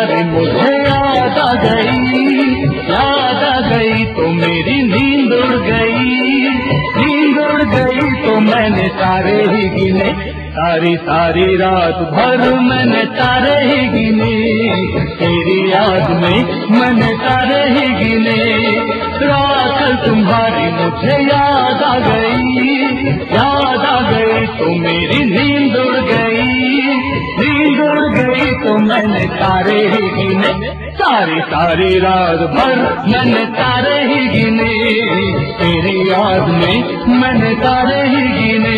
तुम्हारी मुझे याद आ गई तो मेरी नींद उड़ गई तो मैंने तारे ही गिने, सारी रात भर मैंने तारे ही गिने, तेरी याद में मैंने तारे ही गिने। रात तुम्हारी मुझे याद आ गई तो मेरी नींद उड़ गई तो मैंने तारे ही गिने, सारी रात भर मैंने तारे ही गिने, तेरी याद में मैंने तारे ही गिने।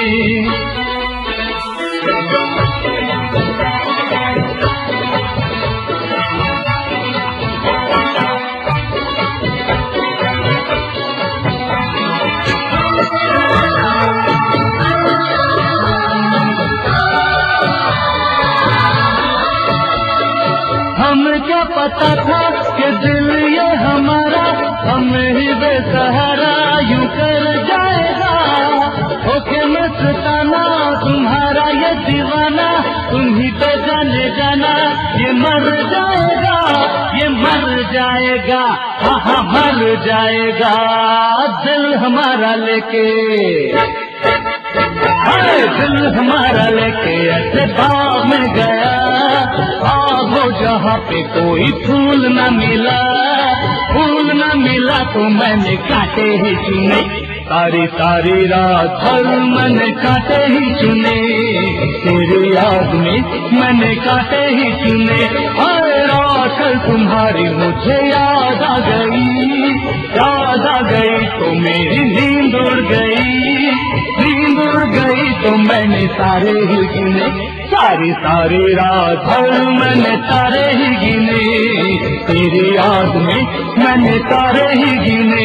हमें क्या पता था कि दिल ये हमारा हमें ही बेसहारा यूं कर जाएगा, ओके मस्ताना तुम्हारा ये दीवाना, तुम ही तो जाने जाना ये मर जाएगा, हाँ मर जाएगा दिल हमारा लेके, दिल हमारा लेके ऐसे भाव में गया, वो जहाँ पे कोई फूल न मिला तो मैंने कांटे ही चुने, सारी रात भर मैंने कांटे ही चुने, तेरी याद में मैंने कांटे ही चुने। हर रात तुम्हारी मुझे याद आ गई तो मेरी नींद उड़ गई तो मैंने तारे ही गिने, सारी रात भर मैंने तारे ही गिने, तेरी याद में मैंने तारे ही गिने।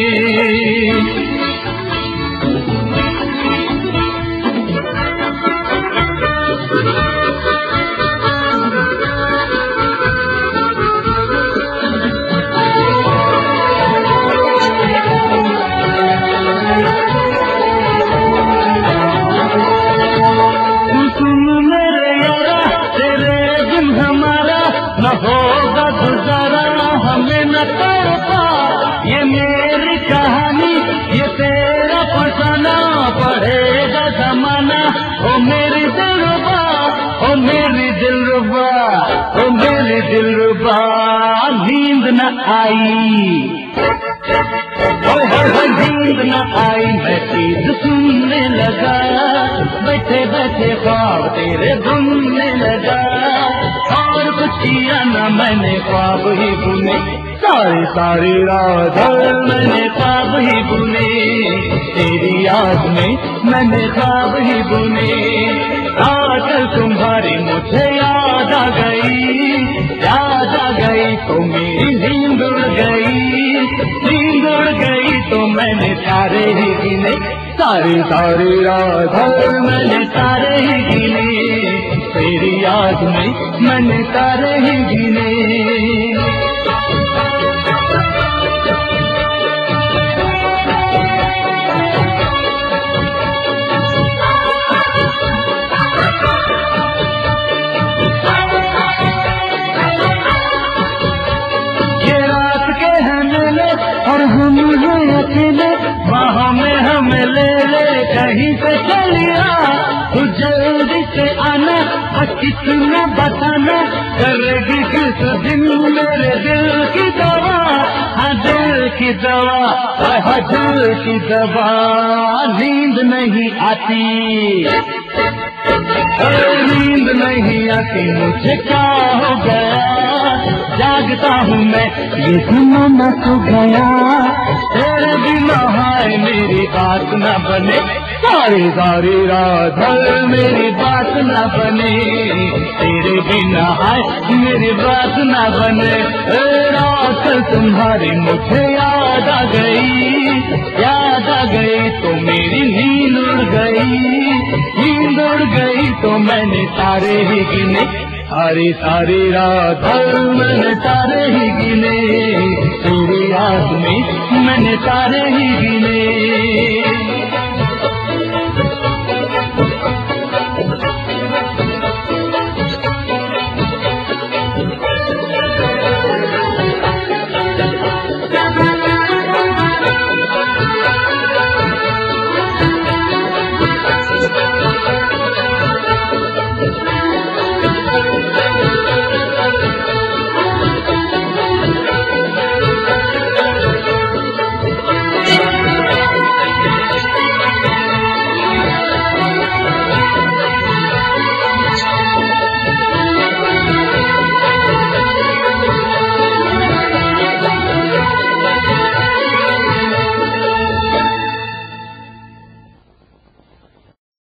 होगा गुजारा हमें न तड़पा, ये मेरी कहानी ये तेरा फसाना पड़ेगा जमाना, ओ मेरी दिलरुबा नींद न आई, नींद न आई मैं चीज सुनने लगा, बैठे ख्वाब तेरे बुनने लगा, और कुछ किया न मैंने ख्वाब ही बुने, सारी रात मैंने ख्वाब ही बुने, तेरी याद में मैंने ख्वाब ही बुने। आजकल तुम्हारी मुझे याद आ गई तो मेरी नींद उड़ गई तो मैंने तारे ही गिने, सारी रात मैंने तारे ही गिने, तेरी याद में मैंने तारे ही गिने। और हम अकेले बाहों में हमें ले कहीं से चलिया, तू जल्दी से आना कितना बताना, करेगी किस दिन मेरे दिल की दवा, दिल की दवा नींद नहीं आती, नींद नहीं आती मुझे क्या हो गया, जागता हूँ मैं ये ज़माना सो गया, तेरे बिना हाय मेरी बात न बने, सारी रात मेरी बात न बने, तेरे बिना हाय मेरी बात न बने। रात तुम्हारी मुझे याद आ गई तो मेरी नींद उड़ गई तो मैंने तारे ही गिने, सारी रात मैंने तारे ही गिने, तेरी याद में मैंने तारे ही गिने।